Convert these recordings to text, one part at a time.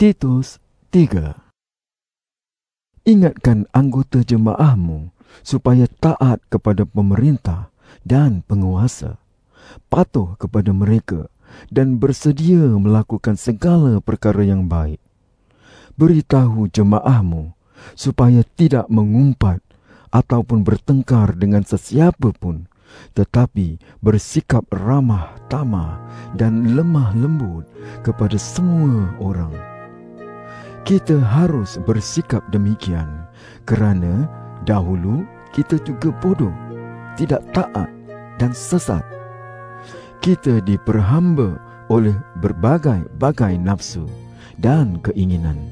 Titus 3. Ingatkan anggota jemaahmu supaya taat kepada pemerintah dan penguasa, patuh kepada mereka dan bersedia melakukan segala perkara yang baik. Beritahu jemaahmu supaya tidak mengumpat ataupun bertengkar dengan sesiapa pun, tetapi bersikap ramah tamah dan lemah lembut kepada semua orang. Kita harus bersikap demikian kerana dahulu kita juga bodoh, tidak taat dan sesat. Kita diperhamba oleh berbagai-bagai nafsu dan keinginan.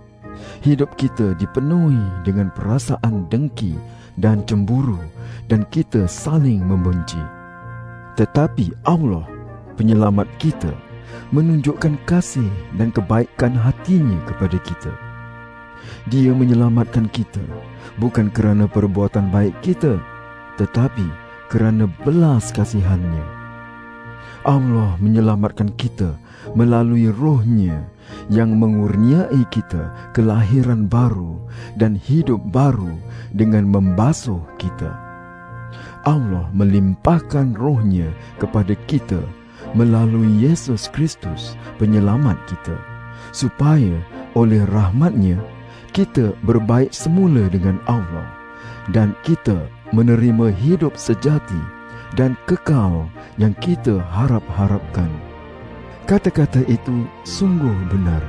Hidup kita dipenuhi dengan perasaan dengki dan cemburu, dan kita saling membenci. Tetapi Allah, penyelamat kita, menunjukkan kasih dan kebaikan hatinya kepada kita. Dia menyelamatkan kita bukan kerana perbuatan baik kita, tetapi kerana belas kasihannya. Allah menyelamatkan kita melalui Roh-Nya yang mengurniai kita kelahiran baru dan hidup baru dengan membasuh kita. Allah melimpahkan Roh-Nya kepada kita melalui Yesus Kristus penyelamat kita, supaya oleh rahmat-Nya kita berbaik semula dengan Allah dan kita menerima hidup sejati dan kekal yang kita harap-harapkan. Kata-kata itu sungguh benar.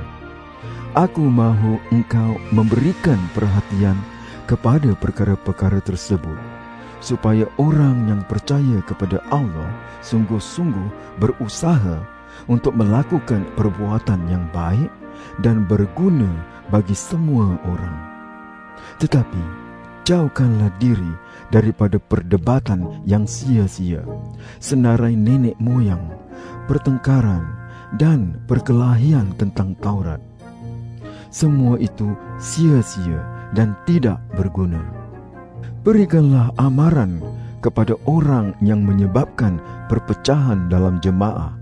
Aku mahu engkau memberikan perhatian kepada perkara-perkara tersebut, supaya orang yang percaya kepada Allah sungguh-sungguh berusaha untuk melakukan perbuatan yang baik dan berguna bagi semua orang. Tetapi jauhkanlah diri daripada perdebatan yang sia-sia, senarai nenek moyang, pertengkaran dan perkelahian tentang Taurat. Semua itu sia-sia dan tidak berguna. Berikanlah amaran kepada orang yang menyebabkan perpecahan dalam jemaah.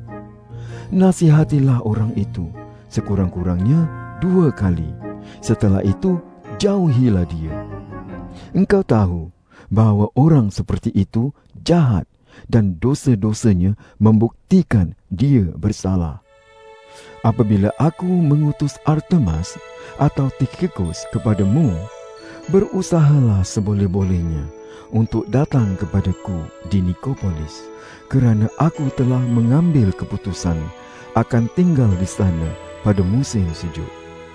Nasihatilah orang itu sekurang-kurangnya 2 kali. Setelah itu, jauhilah dia. Engkau tahu bahawa orang seperti itu jahat dan dosa-dosanya membuktikan dia bersalah. Apabila aku mengutus Artemas atau Tikhikus kepadamu, berusahalah seboleh-bolehnya untuk datang kepadaku di Nikopolis, kerana aku telah mengambil keputusan akan tinggal di sana pada musim sejuk.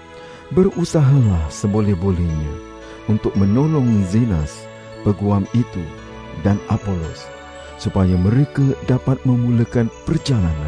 Berusahalah seboleh-bolehnya untuk menolong Zenas, peguam itu, dan Apolos, supaya mereka dapat memulakan perjalanan.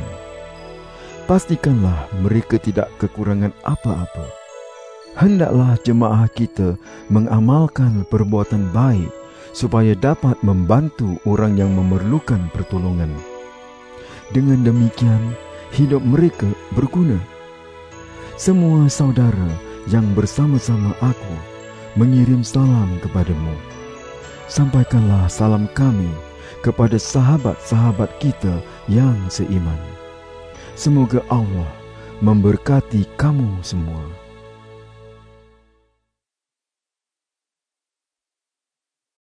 Pastikanlah mereka tidak kekurangan apa-apa. Hendaklah jemaah kita mengamalkan perbuatan baik supaya dapat membantu orang yang memerlukan pertolongan. Dengan demikian, hidup mereka berguna. Semua saudara yang bersama-sama aku mengirim salam kepadamu. Sampaikanlah salam kami kepada sahabat-sahabat kita yang seiman. Semoga Allah memberkati kamu semua.